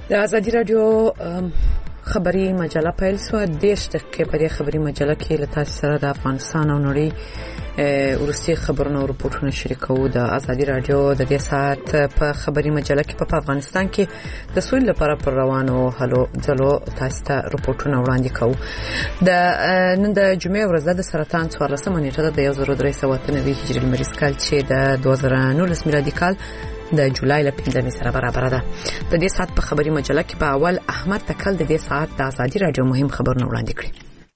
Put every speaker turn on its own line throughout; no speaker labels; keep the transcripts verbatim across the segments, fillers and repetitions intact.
د ازادي رادیو خبري مجله پیل سو د دقیقې په خبري مجله کې له تاسو سره د افغانستان او نړۍ ورستي خبرونه او رپورټونه شریکو. د ازادي رادیو د دې ساعت په خبري مجله کې په افغانستان کې د سولې لپاره پر روانو هلو ځلو تاسو ته رپورټونه وړاندې کوو. د نن د جمعې ورځ د سرطان څوارلسمه نیټه د یو زر درې سوه اته نوي هجري لمریز کال چې د دوه زره نولس میلادي کال د جولای له پنځمې سره برابر ده. د دې ساعت په خبري مجله کې په اول احمد تکل د دې ساعت د ازادي رادیو مهم خبرونه وړاندې کړي.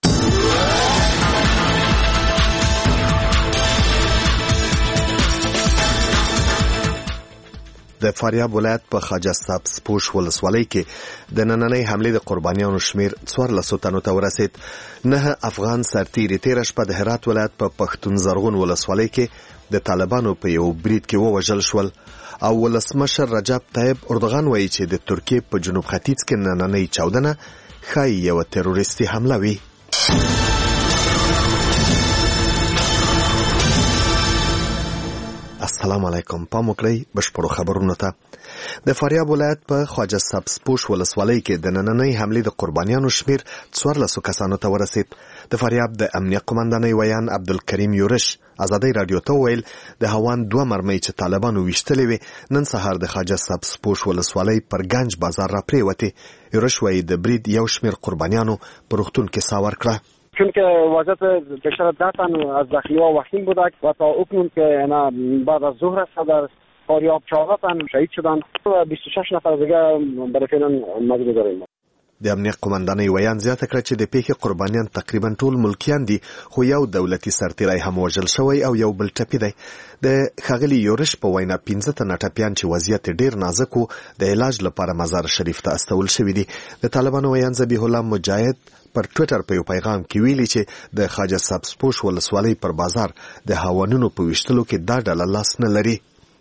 د فاریاب ولایت په خواجه سبزپوش ولسوالۍ کې د نننۍ حملې د قربانیانو شمیر څوارلسو تنو ته ورسید. نه افغان سرتیري تېره شپه د هرات ولایت په پښتون زرغون ولسوالۍ کې د طالبانو په یو برید کې ووژل شول او ولسمشر رجب طیب اردوغان وایي چې د ترکیې په جنوب ختیځ کې نننۍ چاودنه ښایي یوه تروریستي حمله وي. السلام علیکم. پام وکړئ بشپړو خبرونو ته. د فاریاب ولایت په خواجه سبزپوش ولسوالۍ کې د نننۍ حملې د قربانیانو شمیر څوارلسو کسانو ته ورسید. د فاریاب د امنیه قومندانۍ ویان عبدالکریم یورش ازادي رادیو ته ویل د هوان دوه مرمۍ چې طالبانو ویشتلې وي نن سهار د خواجه سبزپوش ولسوالۍ پر گنج بازار را پریوتې. یورش وایي د برید یو شمیر قربانیانو په روغتون کې ساه ورکړه.
چون که وضعیت بیشتر ده تن از داخلی ها وخیم بوده و تا اکنون که بعد از ظهر است در فاریاب چهارده تن شهید شدن و بیست و شش نفر دیگه برای فعلا مجبور داریم.
د امنیه قومندانۍ ویان زیاته کړه چې د پیښې قربانیان تقریبا ټول ملکیان دي خو یو دولتي سرتیری هم وژل شوی او یو بل ټپي دی. د ښاغلي یورش په وینا پنځه تنه ټپیان چې وضعیت ډیر نازک و د علاج لپاره مزار شریف ته استول شوي دي. د طالبانو ویان ذبیح الله مجاهد پر ټویټر په یو پیغام کې ویلي چې د خواجه سبزپوش ولسوالۍ پر بازار د هاوانونو په ویشتلو کې دا ډله لاس نه لري.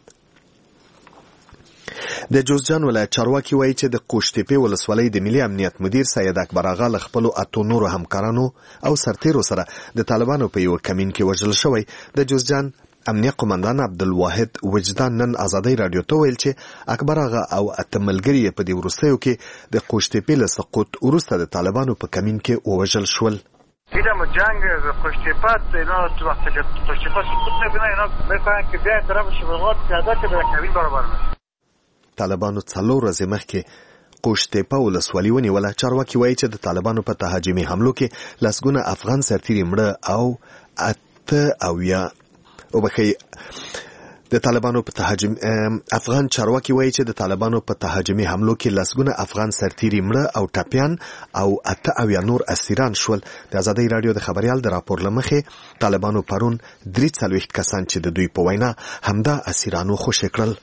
د جوزجان ولایت چارواکي وایي چې د قوشتېپې ولسوالۍ د ملي امنیت مدیر سید اکبر آغا له خپلو اتو نورو همکارانو او سرتیرو سره د طالبانو په یو کمین کې وژل شوی. د جوزجان امنیه قومندان عبدالواحد وجدان نن ازادي رادیو ته ویل چې اکبر آغا او اته ملګري په دې وروستیو کې د قوشتېپې له سقوط وروسته د طالبانو په کمین کې ووژل شول.
دیدم جنگ قوشتېپه اینا تو وقتی که قوشتېپه سقوط نبینه اینا میخواهن که بیاین طرف شبهات پیاده که به کمین برابر نشي.
طالبانو څلور ورځې مخکې قوشتېپه ولسوالي ونیوله. چارواکي وایي چې د طالبانو په تهاجمي حملو کې لسګونه افغان سرتیري مړه او اته اویا وبخي د طالبانو په تهاجم افغان چارواکي وایي چې د طالبانو په تهاجمي حملو کې لسګونه افغان سرتیري مړه او ټپیان او اته اویا نور اسیران شول. د ازادي رادیو د خبريال د راپور لمخې طالبانو پرون درې څلوېښت کسان چې د دوی په وینا همدا اسیرانو خوشي کړل.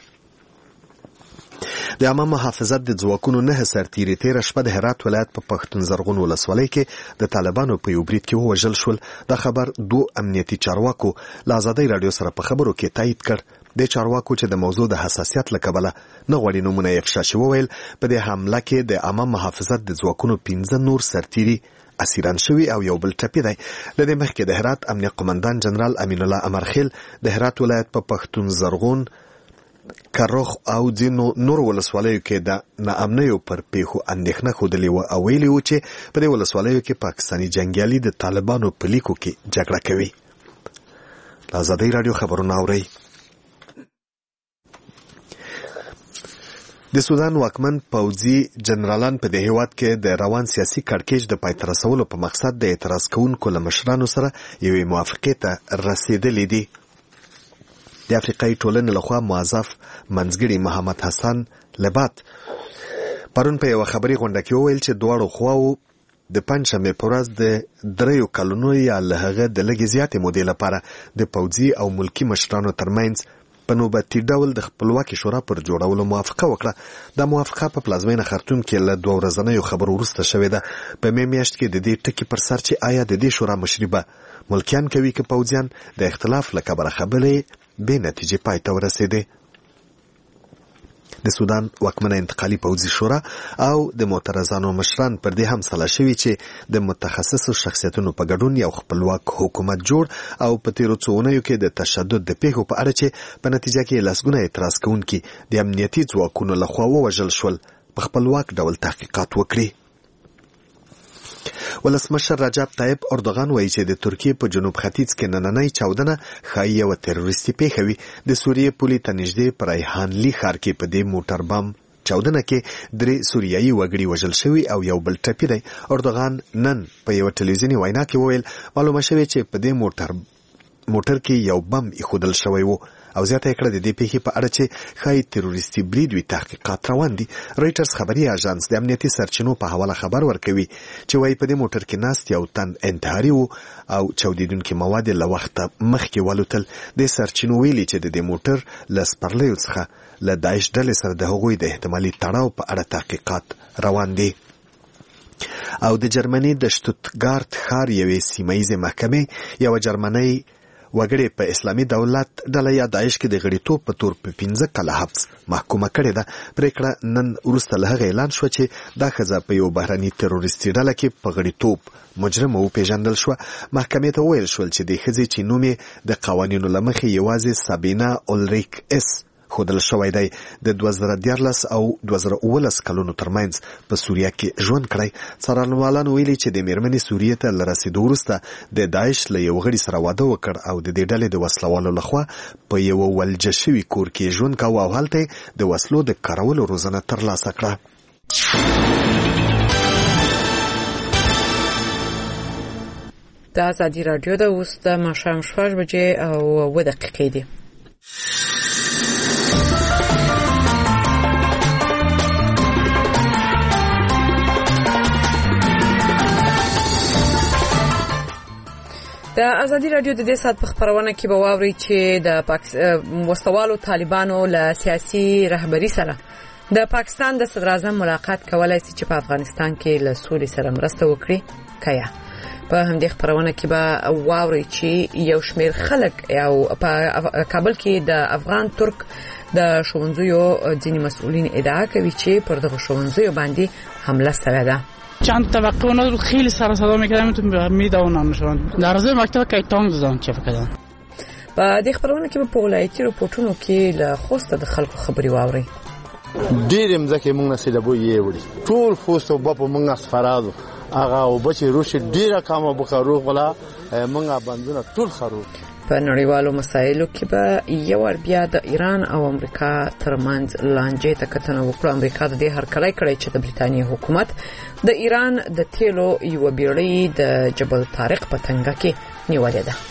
د عامه محافظت د ځواکونو نه سرتیري تېره شپه د هرات ولایت په پښتون زرغون ولسوالۍ کې د طالبانو په یو برید کې ووژل شول. دا خبر دوه امنیتي چارواکو له ازادي رادیو سره په خبرو کې تایید کړ. د چارواکو چې د موضوع د حساسیت له کبله نه غواړي نومونه یې افشا شي وویل په دې حمله کې د عامه محافظت د ځواکونو پنځه نور سرتیري اسیران شوي او یو بل ټپي دی. له دې مخکې د هرات امنیه قومندان جنرال امین الله امرخیل د هرات ولایت په پښتون زرغون کروخ او ځینو نور ولسوالیو کې د ناامنیو پر پیښو اندېښنه ښودلې وه او ویلي وو چې په دې ولسوالیو کې پاکستاني جنګیالي د طالبانو په لیکو کې جګړه کوي. له ازادۍ راډیو خبرونه اورئ. د سودان واکمن پوځي جنرالان په دې هیواد کې د روان سیاسي کړکېچ د پای ته رسولو په مقصد د اعتراض کوونکو له مشرانو سره یوې موافقې ته رسېدلي دي. د افریقایي ټولنې لخوا موظف منځګړي محمد حسن لبات پرون په یوه خبري غونډه کې وویل چې دواړو خواو د پنجشنبې په ورځ د دریو کلونو یا له هغه د لږې زیاتې مودې لپاره د پوځي او ملکي مشرانو ترمنځ په نوبتي ډول د خپلواکي شورا پر جوړولو موافقه وکړه. دا موافقه په پلازمینه خرطوم کې له دوه ورځنیو خبرو وروسته شوې ده. په مې میاشت کې د دې ټکي پر سر چې آیا د دې شورا مشري به ملکیان کوي که پوځیان د اختلاف له کبله خبرې بې نتیجې پای ته ورسېدې. د سودان واکمنه انتقالي پوځي شورا او د معترضانو مشران پر دې هم سلا شوي چې د متخصصو شخصیتونو په ګډون یو خپلواک حکومت جوړ او په تیرو څو اونیو کې د تشدد د پیښو په اړه چې په نتیجه کې لسګونه اعتراض کوونکي د امنیتي ځواکونو لخوا ووژل شول په خپلواک ډول تحقیقات وکړي. ولسمشر رجب طیب اردوغان وایي چې د ترکیې په جنوب ختیځ کې نننۍ چاودنه ښایي یوه تروریستي پیښه وي. د سوریې پولې ته نږدې په ریحانلي ښار کې په دې موټر بم چاودنه کې درې سوریایي وګړي وژل شوي او یو بل ټپي دی. اردوغان نن په یوه ټلویزیوني وینا کې وویل معلومه شوې چې په دې موټر موټر کې یو بم ایښودل شوی و او زیاته کړه د دې پیښې په اړه چې ښایي تروریستي برید وي تحقیقات روان دي. رویټرز خبري اژانس د امنیتي سرچینو په حواله خبر ورکوي چې وایي په دې موټر کې ناست یو تن انتحاري و او چاودیدونکي مواد له وخته مخکې والوتل. د سرچینو ویلي چې د دې موټر له سپرلیو څخه له داعش ډلې سره د هغوی د احتمالي تړاو په اړه تحقیقات روان دي. او د جرمني د شتوتګارت ښار یوې سیمه ییزې محکمې یوه جرمنۍ وګړي په اسلامي دولت ډله یا داعش کې د غړیتوب په تور په پنځه کاله حبس محکومه کړې ده. پریکړه نن وروسته له هغه اعلان شو چې دا ښځه په یو بهرني تروریستي ډله کې په غړیتوب مجرمه وپېژندل شوه. محکمې ته وویل شول چې د ښځې چې نوم یې د قوانینو له مخې یوازې سابینا اولریک اس ښودل شوی دی د دوه زره دیارلس او دوه زره اوولس کلونو ترمنځ په سوریه کې ژوند کړی. څارنوالانو ویلي چې د میرمنې سوریې ته له رسېدو وروسته د داعش له یو غړي سره واده وکړ او د دې ډلې د وسلوالو لخوا په یوه ولجه شوي کور کې ژوند کاوه او هلته د وسلو د کارولو روزنه ترلاسه کړه.
د ازادي راډیو د اوس د ماښام شپږ بجې او اووه دقیقې دي. د ازادي راډیو د دې سات په خبرونه کې به واوري چې د پاکستان وسوالو طالبانو له سیاسي رهبری سره د پاکستان د صدر اعظم ملاقات کولای شي چې په افغانستان کې له سولې سره مرسته وکړي. کیا په همدې خبرونه کې به واوري چې یو شمېر خلک او په کابل کې د افغان ترک د ښوونځیو ځینې مسؤلین ادعا کوي چې پر دغه ښوونځیو باندې حمله شوې ده.
چند طبقه اونا رو خیلی سر صدا میکردن میتونم میدونم نشون در از مکتب کیتام دادن چه کردن.
په دې خبرونه کې په ولایتي رپورټونو کې له خوسته د خلکو خبري واوري.
ډېر مزه موږ نسیده بو یې وړي ټول خوسته په موږ سفرادو هغه او بچي روش ډیره کامه بخارو غلا موږ باندې ټول خرو.
په نړیوالو مسایلو کې به یو ور بیا د ایران او امریکا ترمنځ لانجې ته کتنه وکړه. امریکا د دې هرکلی کړی چې د بریتانیا حکومت د ایران د تیلو یو بیړۍ د جبل طارق په تنګه کې نیولې ده.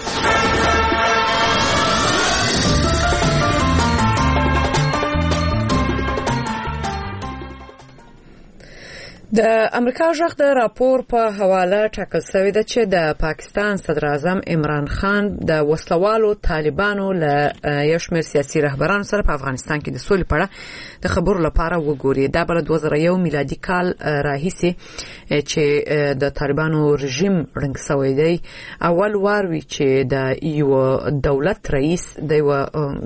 د امریکا ژغ د راپور په حواله ټاکل شوی ده چې د پاکستان صدر اعظم عمران خان د وسلوالو طالبانو له یو شمېر سیاسي رهبرانو سره په افغانستان کې د سولې په اړه د خبرو لپاره وګوري. دا بل دوه زره یو میلادي کال راهیسې چې د طالبانو رژیم رنګ شوی دی. اول وار وی چې د یو دولت رئیس د یو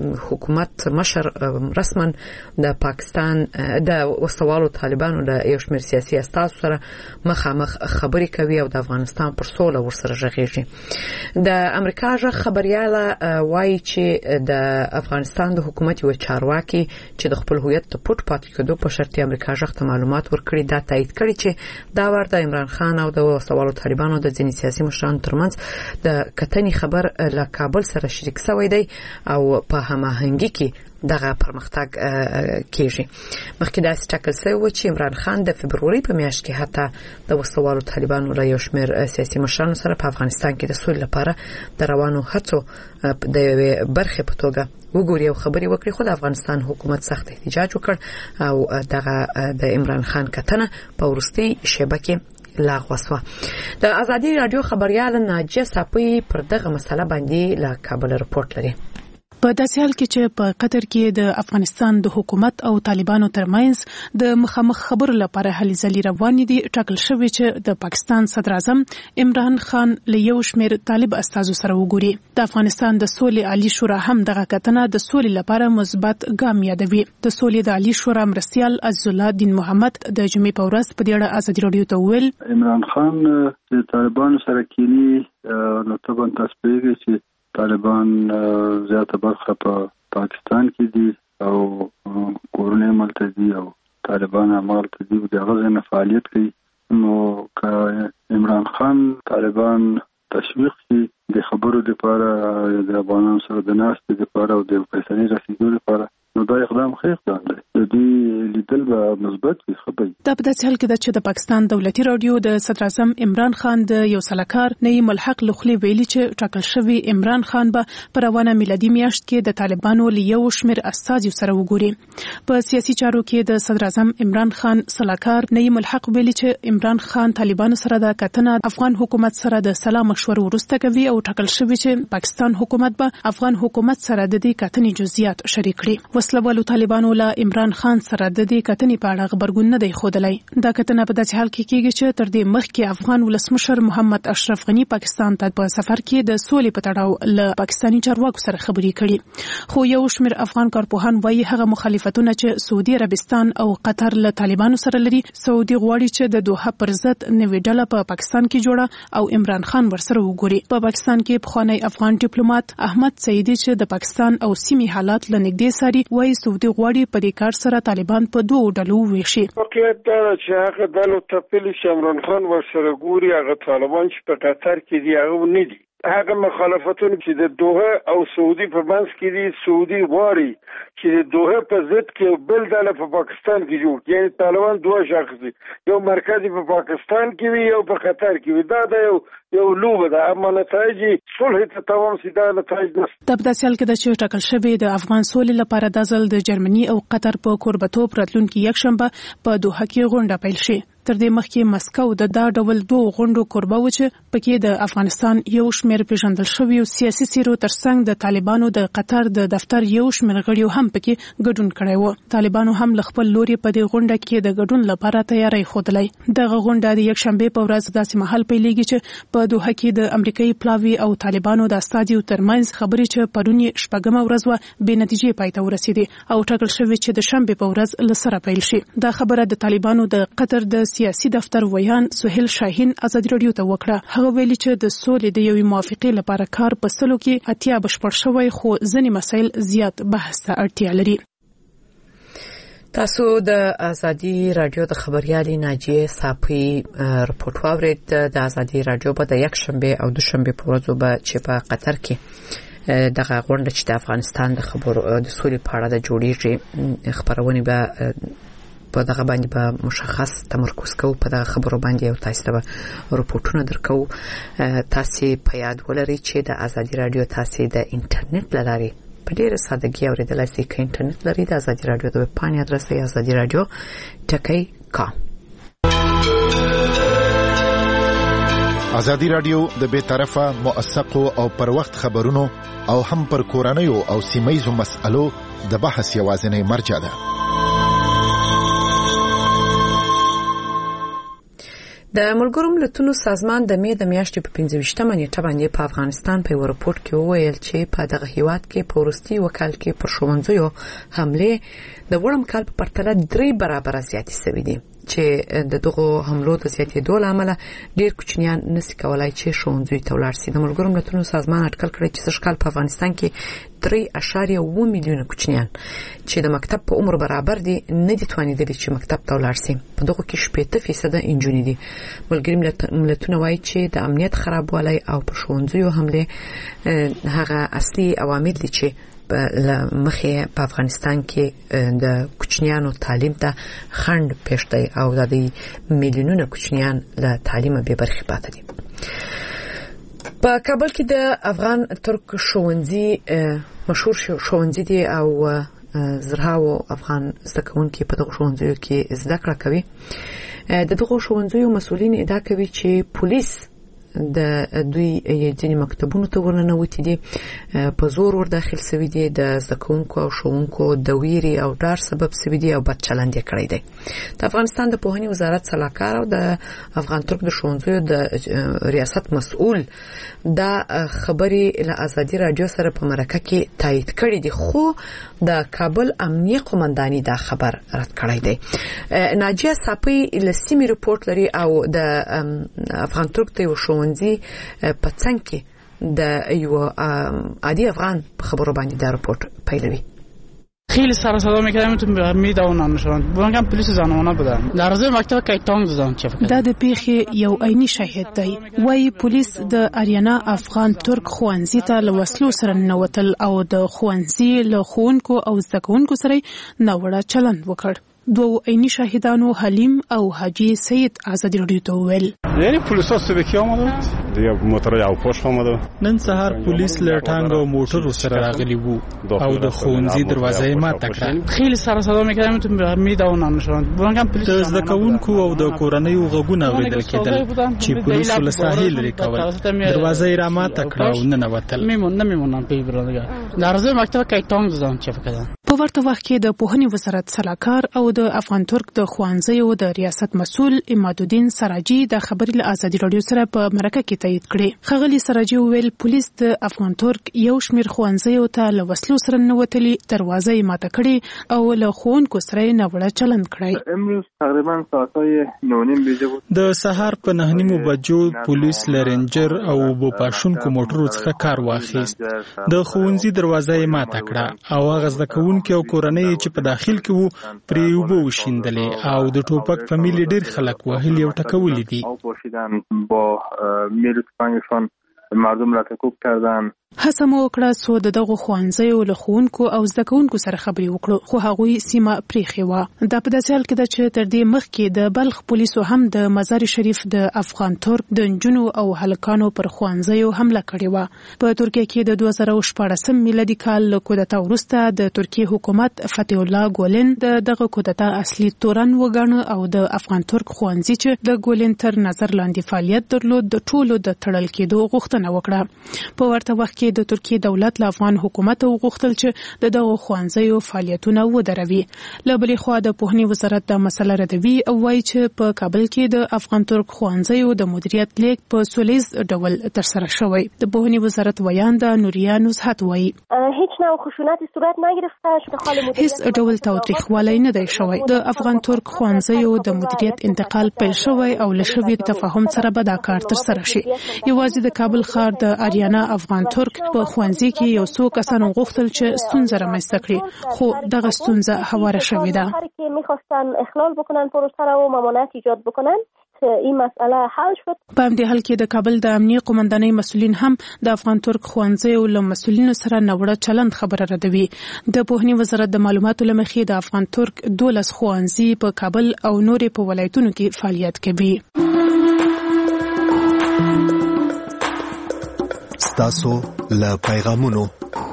حکومت مشر رسما د پاکستان د وسلوالو طالبانو د یو شمېر سیاسي استاد سره مخامخ خبرې کوي او د افغانستان پر سوله ورسره ژغېږي. د امریکا ژغ خبرياله وایي چې د افغانستان د حکومت یو چارواکي چې د خپل هویت ته پټ پاتې کېدو په شرط امریکا ژغ ته معلومات ورکړي دا تایید کړي چې دا ور د عمران خان او د وسلوالو طالبانو د ځینې سیاسي مشرانو ترمنځ د کتنې خبر له کابل سره شریک شوی دی او په هماهنګي کې دغه پرمختګ کیږي. مخکې دا ټاکل شوی و چې عمران خان د فبروري په میاشت کې حتی د وسلوالو طالبانو له یو شمېر سیاسي مشرانو سره په افغانستان کې د سولې لپاره د روانو هڅو د یوې برخې په توګه وګوري او خبري وکړي. خو د افغانستان حکومت سخت احتجاج وکړ او دغه د عمران خان کتنه په وروستي شیبه کې لاغوه شوه. د ازادي راډیو خبريال ناجیه صافی پر دغه مسله باندې له کابل رپورټ لري.
په داسې حال کې چې په قطر کې د افغانستان د حکومت او طالبانو ترمنځ د مخامخ خبرو لپاره هلې ځلې روانې دي، ټاکل شوی چې د پاکستان صدر اعظم عمران خان له یو شمېر طالب استازو سره وګوري. د افغانستان د سولې عالی شورا هم دغه کتنه د سولې لپاره مثبت ګام یادوي. د سولې د عالی شورا مرستیال عزیز الله دین محمد د جمعې په ورځ په دې اړه ازادي راډیو ته وویل
عمران خان د طالبانو سره کینی نو طبعا تاسو پیږئ چې طالبان زیاته برخه په پاکستان کې دي او کورونه ملته دي او طالبان همالته دي د هغه ځای نه فعالیت کوي. نو که عمران خان طالبان تشویق کړي د خبرو لپاره د افغانانو سره د ناستې لپاره او د فیصلې رسیدو لپاره، نو دا اقدام ښه اقدام دی. د دې لیدل به مثبت وي. ښه دی.
دا په داسې حال کې ده چې د پاکستان دولتي رادیو د صدر اعظم عمران خان د یو سلاکار نه ملحق لخلي ویلي چې ټاکل شوی عمران خان به پر روانه میلادي میاشت کې د طالبانو لیو شمیر استازي سره وګوري. په سیاسي چارو کې د صدر اعظم عمران خان سلاکار نه ملحق ویلي چې عمران خان طالبانو سره د کتنه افغان حکومت سره د سلا مشورو وروسته کوي او ټاکل شوی چې پاکستان حکومت به افغان حکومت سره د دې کتنې جزئیات شریک کړي. وسلوالو طالبانو له عمران خان سره د دې کتنې په اړه خبرګون نه دی ښودلی. دا کتنه په داسې حال کې کېږي چې تر دې مخکې افغان ولسمشر محمد اشرف غني پاکستان ته په سفر کې د سولې په تړاو له پاکستاني چارواکو سره خبرې کړي. خو یو شمېر افغان کارپوهان وایي هغه مخالفتونه چې سعودي عربستان او قطر له طالبانو سره لري، سعودي غواړي چې د دوحه پر ضد نوې ډله په پاکستان کې جوړه او عمران خان ورسره وګوري. په پاکستان کې پخوانی افغان ډیپلوماټ احمد سعیدي چې د پاکستان او سیمې حالات لنګدې ساري وایي سعودي غواړي په دې کار سره طالبان په دوه ډلو ویشي.
واقعیت دا چې هغه ډلو ته پلی چې عمران خان ورسره ګوري، هغه طالبان چې په قطر کې دي هغه نه دي. هغه مخالفتونه چې د دوحه او سعودي په منځ کې دي، سعودي غواړي چې د دوحه په ضد کې بل ډله په پاکستان کې جوړ کړي. یعنې طالبان دوه شاخص دي، یو مرکزي په پاکستان کې وي، یو په قطر کې وي. دا د یو یو لوبه ده، اما نتایج صلح ته تمام سي دا نتایج نه.
د داسې حال کې د چې ټاکل شوی د افغان سولې لپاره د ځل د جرمني او قطر په کوربتوب راتلونکي یکشنبه په دوحه کې غونډه پیل شي. تر دې مخکې مسکو د دا ډول دوه غونډو کوربه و چې پکې د افغانستان یو شمېر پیژندل شوی او سیاسي سیرو ترڅنګ د طالبانو د قطر د دفتر یو شمېر غړي هم پکې ګډون کړی و. طالبانو هم له خپل لوري په دې غونډه کې د ګډون لپاره تیاری ښودلی. دغه غونډه د یکشنبه په ورځ داسې مهال پیلېږي چې په دوحه کې د امریکایي پلاوي او طالبانو د استازیو ترمنځ خبرې چې پرون شپږمه ورځ و بې نتیجې پای ته ورسېدې او ټاکل شوی چې د شنبه په ورځ له سره پیل شي. دا خبره د طالبانو د قطر د سیاسي دفتر ویان سهیل شاهین ازادي رادیو ته وکړه. هغه ویلي چې د سولې د یوې موافقې لپاره کار په سلو کې اتیا بشپړ شوی، خو ځینې مسایل زیات بحث ته اړتیا لري.
تاسو د ازادي رادیو د خبريالي ناجیه صافي رپورټ واورید. د ازادي رادیو په د یک شنبه او دوشنبه په ورځو به چې په قطر کې دغه غونډه چې د افغانستان د خبرو د سولې په اړه د جوړیږي خبرونه به په دغه باندې به مشخص تمرکز کوو. په دغه خبرو باندې او تاسو ته رپورټونه درکو. تاسو په یاد ولرئ چې د ازادي رادیو تاسو د انټرنیټ لاري په ډیره سادهګي اوریدلای شئ. که انټرنیټ لرئ د ازادي رادیو د ویب پاڼې ادرس یې ازادي رادیو ټکی کام.
ازادي رادیو د بے طرفه موثقو او پر وخت خبرونو او هم پر کورنیو او سیمایي مسألو د بحث یوازینی مرجع ده.
د ملګرو ملتونو سازمان د مې د میاشتې په پنځه ویشتمه نیټه باندې په افغانستان په رپورت کې وویل چې په دغه هیواد کې په وروستي وکال کې پر ښوونځیو حمله د وړم کال په پرتله درې برابر زیاتې شوې دي چې د دغه حملو د زیاتېدو له امله ډېر کوچنیان نشي کولای چې ښوونځي ته ولاړ شي. د ملګرو ملتونو سازمان اټکل کړی چې سږ کال په افغانستان کې درې اعشاریه اووه میلیونه کوچنیان چې د مکتب په عمر برابر دي نه دي توانیدلي چې مکتب ته ولاړ شي. په دغه کې شپږ فیصد انجونې دي. ملګري ملتونه وایي چې د امنیت خرابوالی او په ښوونځیو حمله هغه اصلي عوامل دي چې مخه په افغانستان کې د کوچنیانو تعلیم ته خنډ پېښ دی او د میلیونونو کوچنیان له تعلیمه بې برخې پاتې دي. په کابل کې د افغان ترک ښوونځي مشهور ښوونځي دي او زرهاو افغان زده کوونکي په دغه ښوونځیو کې زده کړه کوي. د دغه ښوونځیو مسؤلین ادعا کوي چې پولیس د دوی ځینې مکتبونو ته ورننوتي دي، په زور ور داخل شوي دي، د زده کوونکو او ښوونکو د ویرې او ډار سبب شوي دي او بد چلند یې کړی دی. د افغانستان د پوهنې وزارت سلاکار او د افغان ترک د ښوونځیو د ریاست مسؤل دا خبرې له ازادي رادیو سره په مرکه کې تایید کړې دي، خو د کابل امنیه قومنداني دا خبر رد کړی دی. ناجیه صافي له سیمې رپورټ لري او د افغان ترک ته یو ښوونځي په څنګ کې د یو عادي افغان په خبرو باندې دا رپورټ پیلوي.
خیلی سر صدا میکردم تو میدونن شون بونگم پلیس زنانه بودن در ضمن مکتب کیتانگ زدن چه فکر
دا د پیښې یو عیني شاهد دی وای پولیس د اریانا افغان ترک خوانزي ته له وسلو سره نوتل او د خوانزي له خوونکو او زده کوونکو سره ناوړه چلند وکړ دوه عیني شاهدانو حلیم او حاجی سید آزادی رادیو ته ویل
یعنی پولیسو سره کې آمده دی موټر یو پوښ آمده نن سهار پولیس له ټانګ او موټر سره راغلی وو او د خونځي دروازه ما تکړه
خیلی سره صدا میکردم تو میدونن شون بونگم پلیس
د کوونکو او د کورنۍ غوګونه اوریدل کېدل چې پولیس له ساحل لري کول دروازه را ما تکړه او نه نوتل
میمون نه میمونن په برادر در ضمن مکتب کیتانگ زدن چه فکر
په ورته وخت کې د پوهنې وزارت سلاکار او د افغان ترک د خوانځیو د ریاست مسؤل امادالدین سراجي د خبري له ازادي رادیو سره په مرکه کې تایید کړي خغلی سراجي ویل پولیس د افغان ترک یو شمیر خوانځیو ته له وسلو سره نوتلي دروازه یې ماته کړي او له خوونکو سره ناوړه چلند کړی
امروز تقریبا ساعتای نه نیم بجې بود
د سهار په نه نیمو بجو پولیس لرنجر او بوپاشونکو موټرو څخه کار واخیست د خوونځي دروازه یې ماته کړه او هغه زده کوونکي او کورنۍ چې په داخل کې وو پرې وبو وشیندلې او د ټوپک فامیلی ډیر خلک وهلي او ټکولي دي
او پوشیدن با میل تفنگشان مردم را تکوب کردن
هڅه مو وکړه څو د دغو خوانځیو له ښوونکو او زده کوونکو سره خبرې وکړو خو هغوی سیمه پرېښې وه دا په داسې حال کې ده چې تر دې مخکې د بلخ پولیسو هم د مزار شریف د افغان ترک د نجونو او هلکانو پر خوانځیو حمله کړې وه په ترکیه کې د دوه زره شپاړسم میلادي کال له کودتا وروسته د ترکیې حکومت فتح الله ګولن د دغه کودتا اصلي تورن وګاڼه او د افغان ترک خوانځي چې د ګولن تر نظر لاندې فعالیت درلود د ټولو د تړل کېدو غوښتنه وکړه په ورته وخت کې د ترکیې دولت له افغان حکومت وغوښتل چې د دغو خوانځیو فعالیتونه ودروي له بلې خوا د پوهنې وزارت دا مسله ردوي او وایي چې په کابل کې د افغان ترک خوانځیو د مدیریت لیک په سولیز ډول ترسره شوی د پوهنې وزارت ویانده نوریا نزهت وایي
هیچ نوع خشونتی صورت نگرفته
هیڅ ډول تاوتریخوالی نه دی شوی د افغان ترک خوانځیو د مدیریت انتقال پیل شوی او له شوي تفاهم سره به دا کار ترسره شي یوازې د کابل ښار د اریانا افغان ترک په خوانځي کې یو څو کسانو غوښتل چې ستونزه رامنځته کړي خو دغه ستونزه هواره شوې ده
می‌خواستن اخلال بکنن پروسه را و ممانعت ایجاد بکنن این مسئله حل شد
په همدې حال کې د کابل د امنیه قومندانۍ مسؤلین هم د افغان ترک خوانځیو له مسؤلینو سره ناوړه چلند خبره ردوي د پوهنې وزارت د معلوماتو له مخې د افغان ترک دولس خوانځي په کابل او نورې په ولایتونو کې فعالیت کوي
ستاسو له پیغامونو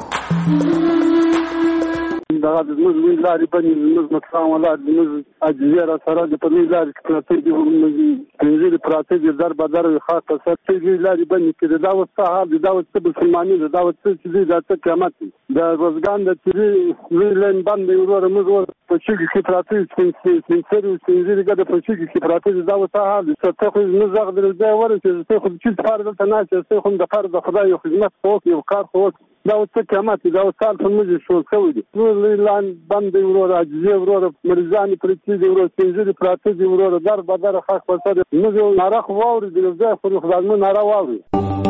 دا د موږ ویلاري باندې موږ مکرام ولا د موږ اجزیره سره د په ویلاري کې پراته دي موږ پراته دي در به در خاصه سره د ویلاري باندې کې دا وسه حال دا وسه مسلمانۍ دا وسه چې دا څه قیامت د روزګان د تیری ویلن باندې ورور موږ په چې کې پراته سپین سپین سره سپینځي د په چې کې پراته دا وسه حال څه خو نه زغ د ځای ورته څه خو چې فرض ته نه چې څه خو د فرض خدای خدمت کوي یو کار کوي دا څه قیامت دا وسه په موږ شو شوی دي لان باندې ورور عجزي ورور مریضان پرتی دی ورور سنجري پراته دی ورور در بدر خاص پسره موږ نارخ واوري د ځای خو خدای نارا واوري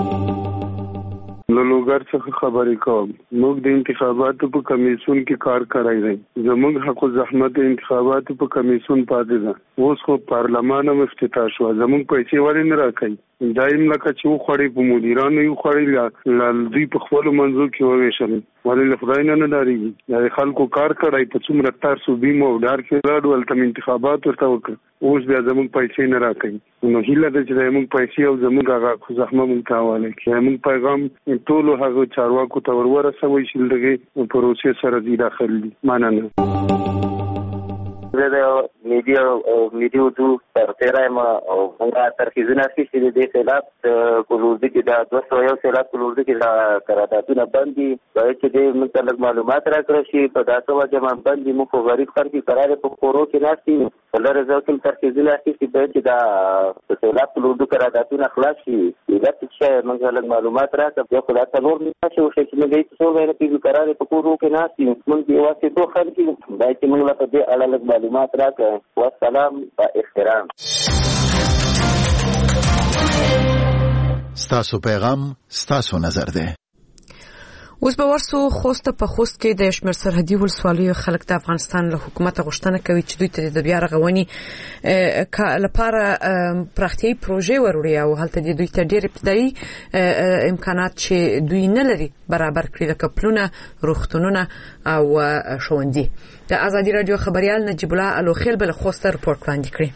له لوګر څخه خبرې کوم موږ د انتخاباتو په کمیسیون کې کار کوي دي زموږ حق او زحمت انتخاباتو په کمیسیون پاتې ده اوس خو پارلمان هم افتتاح شو زموږ پیسې ولې نه راکړي دایم لکه چې وخړې په مدیرانو یو خړې ل دوی په خپل منځو کې وویشل ولې له خدای نه نه داري د خلکو کار کړای په څومره تر سو بیمو ډار کې راډول تم انتخابات ورته وکړ اوس بیا زموږ پیسې نه راکړي نو هیله ده چې زموږ پیسې او زموږ هغه خو زحمت مونږ کاواله چې زموږ پیغام ټول هغه چارواکو ته ورورسوي چې دغه پروسې سره دی داخل دي ماننه
زه میډیا او میډیا تو ترتیرایم او موږ ترخیزونه چې د دې خلاف کولورځي کې دا دوه سوه یو خلاف کولورځي کې دا قراردادونه باندې باید چې د متعلق معلومات راکړي شي په داسې وجه باندې موږ غریب خلک قرار په کورو کې ناشتي ولر ځکه ترخیزونه چې باید چې دا خلاف کولورځي قراردادونه خلاص شي دا چې موږ معلومات راکړو خو دا څلور نه شي چې موږ یې څو غیر کې قرار په کورو کې ناشتي موږ یې واسطه تو خلک باید چې موږ په دې اړه معلومات راکړو والسلام با احترام
ستاسو پیغام ستاسو نظر ده
اوس به ورسو خوست په خوست کې د شمیر سرحدي ولسوالیو خلک د افغانستان له حکومت غوښتنه کوي چې دوی ته د بیا رغونې لپاره پراختیايي پروژې وروړي او هلته د دوی ته ډېر ابتدایي امکانات چې دوی نه لري برابر کړي لکه پلونه، روغتونونه او ښوونځي. د ازادي رادیو خبريال نجیب الله الوخیل بل خوست رپورټ وړاندې کړی.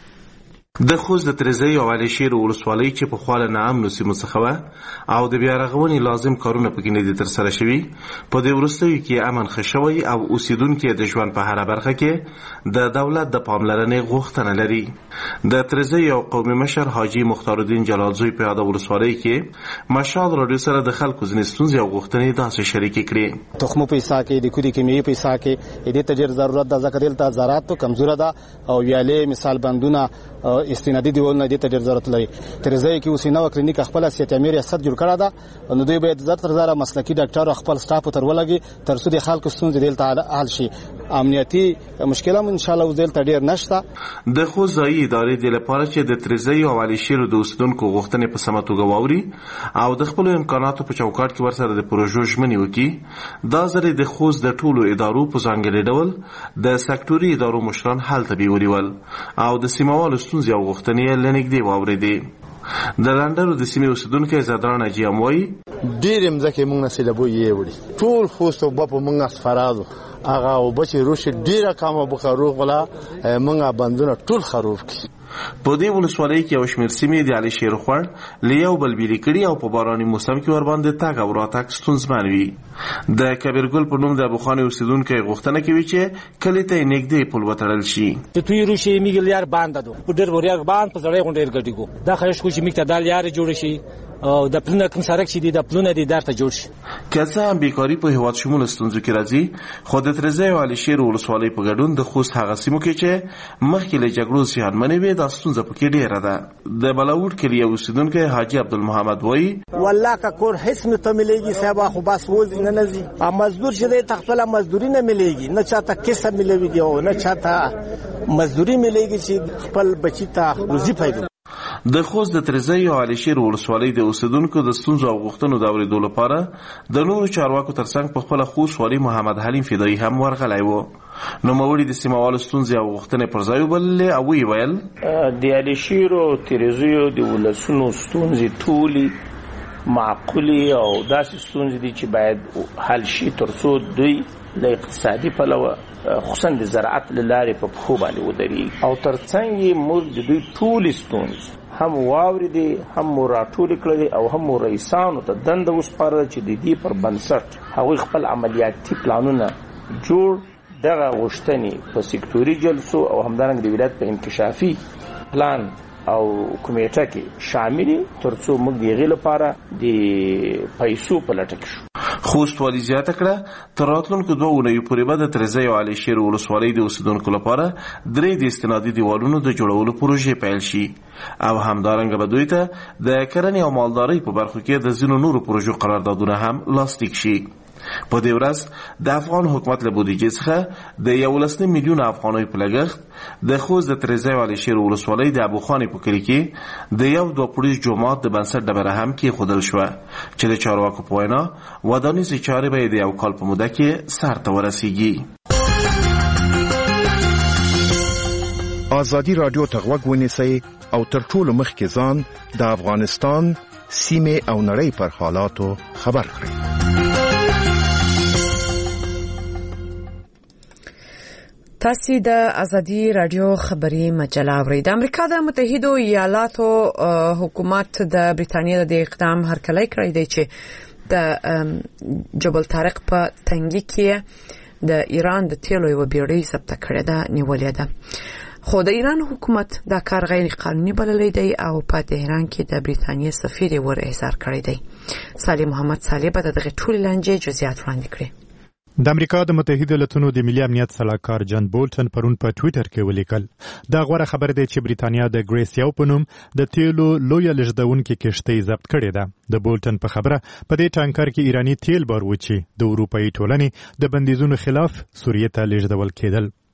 د خوست د ترزی او علي شیر ولسوالۍ چې په خواله نعم نسیمو څخه و او د بیا رغونې لازم کارونه پکې نه دي ترسره شوي، په دې وروستیو کې امن ښه شوی او اوسیدونکي د ژوند په هره برخه کې د دولت د پاملرنې غوښتنه لري. د ترزی او قومي مشر حاجي مختار الدین جلالزوی په یاد ولسوالۍ کې مشال رادیو سره د خلکو ځینې ستونزې او غوښتنې داسې شریکې کړې.
تخمو پیسې کې د کودي کیمیاوي پیسې کې دې ته ډېر ضرورت ده ځکه دلته زراعت کمزوره ده او ویالې مثال بندونه استنادي دیولونه دې ته ډېر ضرورت لري. ترزی کې اوسینه او کلینیک خپل سیټ امیر ریاست جوړ کړی ده نو دوی باید زر تر زره مسلکي ډاکټر خپل سټاف تر ولګي تر څو د خلکو ستونزې دلته حل شي. امنیتي مشکلات ان شاء الله دلته ډېر نشته.
د خو ځایي ادارې د لپاره چې د ترزی او علي شیر د اوسیدونکو غوښتنې په سمه توګه واوري او د خپل امکاناتو په چوکاټ کې ورسره د پروژو ژمنې وکړي، دا ځل د خوست د ټولو ادارو په ځانګړي ډول د سکتوري ادارو مشران هلته بیولول او د سیمهوالو ستونزې او غوښتنې لنګدي واورېدې. د لندنو د سیمې اوسیدونکو زادران اجیام وایي
ډېر مځکې موږ نه سیلابو یې وړي ټول خوست او په موږ سفرادو هغه او بچي روش ډیره کامه بخاروغ ولا موږ بندونه ټول خروب کی.
په دې ولسوالۍ کې یو شمېر سیمې د علي شیر خوړ لیو بلبیلي کړي او په باراني موسم کې ور باندې تاګ او راتګ ستونزمن وي. د کبیرګل په نوم د ابوخاني اوسیدونکو غوښتنه کوي چې کلی ته نږدې پل وتړل شي.
چې توی روشي میګلیار باندې دو په ډېر وریا باندې په ځړې غونډې ګټي کو دا خیش کو چې میکته دال یار جوړ شي او د پلونه کوم سرک شي د پلونه دي درته جوړ شي.
کله هم بیکاری په هیواد شمول ستونزو کې راځي، خو د ترزی او علي شیر ولسوالۍ په ګډون د خوست هغه سیمو کې چې مخکې له جګړو زیانمنې وې دا ستونزه پکې ډېره ده. د بلاوټ کلی اوسیدونکی حاجي عبدالمحمد وایي
والله کا کور هیڅ نه ته مليږي صاحب خو بس وځي نه نزي ا مزدور شه د تخپل مزدوري نه مليږي نه چاته کیسه ملويږي او نه چاته مزدوري مليږي چې خپل بچی ته روزي پیدا.
د خوست د ترزی او علي شیر ولسوالۍ د اوسیدونکو د ستونزو او غوښتنو د اورېدو لپاره د نورو چارواکو ترڅنګ په خپله خوست والي محمد حلیم فدایي هم ورغلی و. نوموړي د سیمهوالو ستونزې او غوښتنې پر ځای وبللې او ویې ویل
د علي شیر او ترزیو د ولسونو ستونزې ټولې معقولې او داسې ستونزې دي چې باید حل شي تر څو دوی له اقتصادي پلوه خصوصا د زراعت له لارې په پښو باندې ودرېږي او تر څنګ یې موږ د دوی ټولې ستونزې هم واورېدې هم مو راټولې کړلې او هم مو رئیسانو ته دنده وسپارله چې د دې پر بنسټ هغوی خپل عملیاتي پلانونه جوړ دغه غوښتنې په سکتوري جلسو او همدارنګه د ولایت په انکشافي پلان او کمیټه کې شاملې تر څو موږ د هغې لپاره د پیسو په لټه کې شو.
خوست والي زیاته کړه تر راتلونکو دوه اونیو پورې به د ترزی او علي شیر ولسوالۍ د اوسیدونکو لپاره درې د استنادي دیوالونو د جوړولو پروژې پیل شي او همدارنګه به دوی ته د کرنې او مالدارۍ په برخو کې د ځینو نورو پروژو قراردادونه هم لاسلیک شي. په دې ورځ د افغان حکومت له بودیجې څخه د یولس میلیون افغانۍ په لګښت د خوست د ترزی او علي شیر ولسوالۍ د ابوخاني په کلي کې د یو دوه پوړیز جومات د بنسټ ډبره هم کېښودل شوه چې د چارواکو په وینا ودانیزې چارې به د یو کال په موده کې سر ته ورسیږي.
ازادي رادیو ته غوږ ونیسئ او تر ټولو مخکې ځان د افغانستان سیمې او نړۍ پر حالاتو خبر کړئ.
تاسو د ازادي رادیو خبري مجله اورئ. د امریکا د متحده ایالاتو حکومت د بریتانیا د اقدام هرکلی کړی دی چې د جبل طارق په تنګي کې د ایران د تیلو یو بیړۍ ضبط کړې ده نیولې ده، خو د ایران حکومت دا کار غیر قانوني بللی دی او په تهران کې د بریتانیا سفیر ور احضار کړی دی. صالح محمد صالح به دغه ټول لنجې جزئیات وړاندې کړي.
د امریکا د متحده ایالاتو د ملي امنیت صلاحکار جان بولټن پرون په ټوئیټر کې ولیکل دا غوړه خبر دی چې بریتانیا د ګریس یو په نوم د تیلو لوی لږدونکو کشتۍ ضبط کړې ده. د بولټن په خبره په دې ټانکر کې ایرانی تیل بار و چې د اروپאי ټولنې د بندیزونو خلاف سوریه ته لږدول کېدل.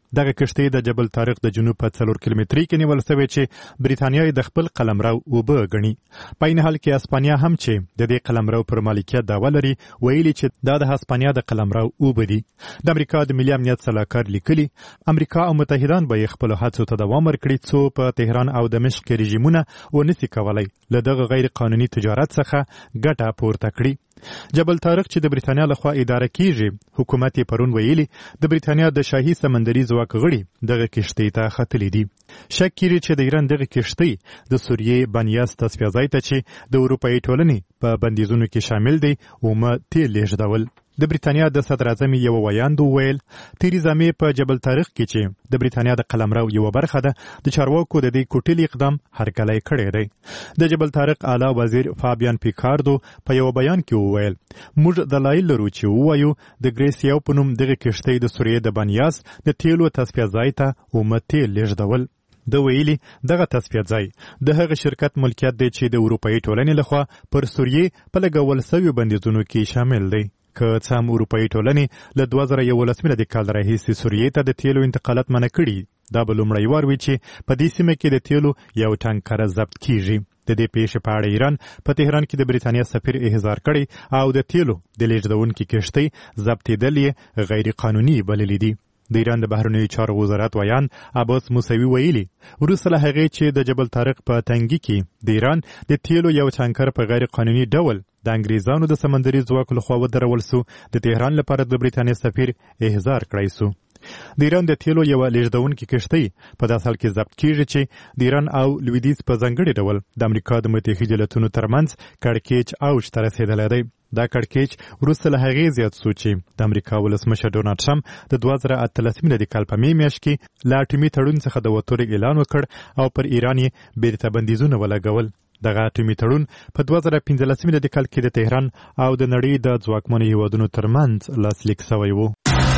دغه کشتۍ د جبل طارق د جنوب په څلور کیلومتري کې نیول شوې چې بریتانیا د خپل قلمرو اوبه ګڼي. په عین حال کې اسپانیا هم چې د دې قلمرو پر مالکیت دعوه لري ویلي چې دا د اسپانیا د قلمرو اوبه دي. د امریکا د ملي امنیت سلاکار لیکلي امریکا او متحدان به خپل هڅو ته دوام ورکړي څو په تهران او دمشق کې رژیمونه ونسي کولای له دغه غیر قانوني تجارت څخه ګټه پورته کړي. جبل طارق چې د بریتانیا لخوا اداره کیږي حکومت یې پرون ویلي د بریتانیا د شاهي سمندري ځواک غړي دغه کشتۍ ته ختلي دي. شک کیږي چې د ایران دغه کشتۍ د سوریې بنیاس تصفیه ځای ته چې د اروپایي ټولنې په بندیزونو کې شامل دی اومه تیل لیږدول. د بریتانیا د صدر اعظم یو ویاند ویل تیریزا مې په جبل طارق کې چې د بریتانیا د قلمرو یو برخه ده د چارواکو د دې کوټلي اقدام هرکلی کړی دی. د جبل طارق اعلی وزیر فابیان پیکاردو په یو بیان کې وویل موږ دلایل لرو چې ووایو د ګریسیاو په نوم دغه کشتۍ د سوریې د بنیاس د تیلو تصفیه ځای ته اومه تیل لیږدول. د ویلي دغه تصفیه ځای د هغه شرکت ملکیت دی چې د اروپایي ټولنې لخوا پر سوریې په لګول شویو بندیزونو کې شامل دی. که څه هم اروپایي ټولنې له دوه زره یولس میلادي کال راهیسې سوریې ته د تیلو انتقالات منع کړي. دا به لومړی وار وي چې په دې سیمه کې د تیلو یو ټانکر ضبط کیږي. د دې پیښې په اړه ایران په تهران کې د بریتانیا سفیر احضار کړی او د تیلو د لیږدونکي کشتۍ ضبطېدل یې غیر قانوني بللي دي. د ایران د بهرنیو چارو وزارت ویان عباس موسوي ویلي وروسته له هغې چې د جبل طارق په تنګي کې د ایران د تیلو یو ټانکر په غیر قانوني ډول د انګریزانو د سمندري ځواکو لخوا ودرول سو د تهران لپاره د بریتانیا سفیر احضار کړی سو. د ایران د تیلو یو لیږدونکي کشتۍ په داسې حال کې ضبط کیږي چې د ایران او لویدیځ په ځانګړي ډول د امریکا د متحده ایالتونو ترمنځ کړکېچ اوج ته رسېدلی دی. دا کړکېچ وروسته له هغې زیات سو چې د امریکا ولسمشر ډونالډ ټرمپ د دوه زره اتلس میلادي کال په مې میاشت کې له اټومي تړون څخه د وتلو اعلان وکړ او پر ایران یې بیرته بندیزونه ولګول. دغه اټومي تړون په دوه زره پنځلس میلادي کال کې د تهران او د نړۍ د ځواکمنو هیوادونو ترمنځ لاسلیک شوی و.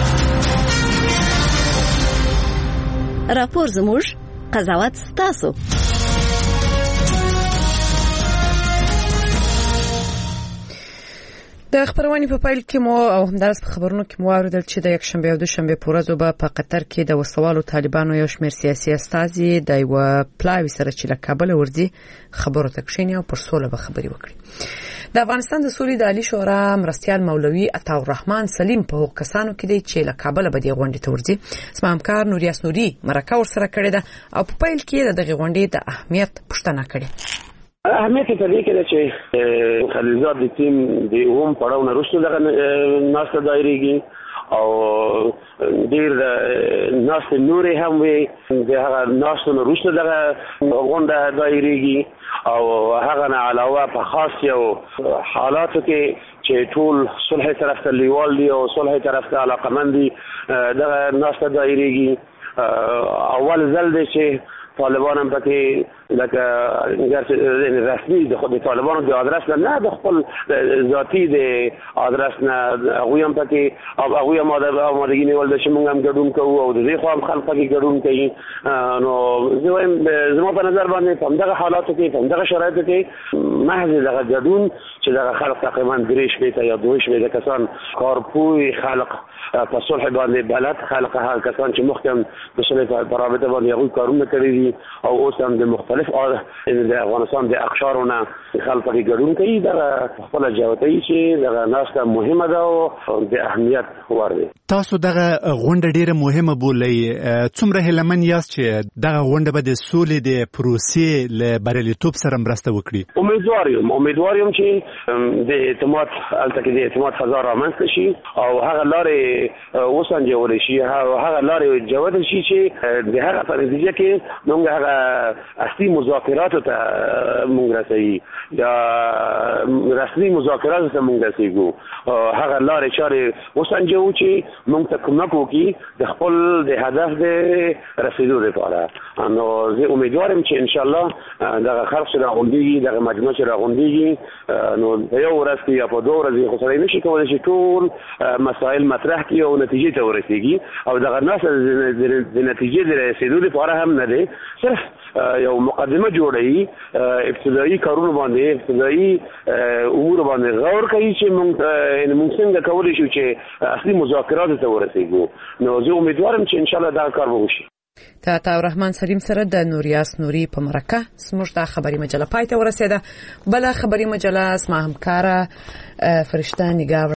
راپور زموږ قضاوت ستاسو.
د خبرونې په پیل کې مو او همدارس په خبرونو کې مو اوریدل چې د یکشنبه او دوشنبه په ورځو به په قطر کې د وسوالو طالبانو یو شمېر سیاسي استازي د یو پلاوي سره چې له کابل ورځي خبرو ته کښیني او پر سوله به خبري وکړي. د افغانستان د سولې د عالی شورا مرستیال مولوي عطاالرحمن سلیم په هغو کسانو کې دی چې له کابل به دې غونډې ته ورځي. زما همکار نوریاس نوري مرکه ورسره کړې ده او په پیل کې د دغې غونډې د اهمیت پوښتنه کړې.
اهمیت په دې کې ده چې خلیلزاد د ټیم د اوم پړاو نه وروسته دغه ناسته دایریږي او ډېر ناسته نورې هم وي د هغه ناستو نه وروسته دغه غونډه دایریږي او هغه نه علاوه په خاص یو حالاتو کې چې ټول صلح طرف ته لیوال دي او صلح طرف ته علاقمند دي دغه ناسته دایریږي. اول ځل دی چې طالبان هم پکې لکه رسمي د طالبانو د آدرس نه د خپل ذاتي د آدرس نه هغوی هم پکې هغوی هم آمادګي نیول چې موږ هم ګډون کوو او د دې خوا هم خلک پکې ګډون کوي. نو زه وایم زما په نظر باندې په همدغه حالاتو کې په همدغه شرایطو کې محض دغه ګډون چې دغه خلک تقریبا درې شپېته یا دوه شپېته کسان کارپوی خلک په صلح باندې بلد خلک هغه کسان چې مخکې د صلح په رابطه باندې هغوی کارونه کړي دي او اوس هم د مختلف د افغانستان د اقشارونه خلک پکې ګډون کوي. دغه خپله جوتۍ چې دغه ناسته مهمه ده او د اهمیت وړ دی.
تاسو دغه غونډه ډیره مهمه بولئ. څومره هیلمن یاست چې دغه غونډه به د سولې د پروسې له بریالیتوب سره مرسته وکړي؟
امیدوار یم امیدوار یم چې د اعتماد هلته کې د اعتماد فضا رامنځته شي او هغه لارې وسنجولی شي او هغه لارې جوړ شي چې د هغه په نتیجه کې موږ هغه اصلي مذاکراتو ته موږ رسوي یا رسمي مذاکراتو ته موږ رسېږو. هغه لارې چارې وسنجوو چې موږ ته کومک وکړي د خپل د هدف د رسېدو لپاره. نو زه امیدوار یم چې انشاءالله دغه خلق چې راغونډېږي دغه مجموعه چې راغونډېږي نو په یو ورځ کې یا په دوه ورځې خو سړی نشي کولی چې ټول مسایل مطرح کړي او نتیجې ته ورسېږي او دغه ناسته د نتیجې د رسېدو لپاره هم نه دی، صرف یو مقدمه جوړوي، ابتدایي کارونه باندې ابتدایي امور باندې غور کوي چې موږ موږ څنګه کولی شو چې اصلي مذاکراتو ته ورسېږو. نو زه امیدوارم چې ان شاء الله دا کار وشي.
تا عطا الرحمن سلیم سره د نوریاس نوري په مرکه سموږ د خبري مجله پای ته ورسېده. بل خبري مجله اسمه همکاره فرشته نگاه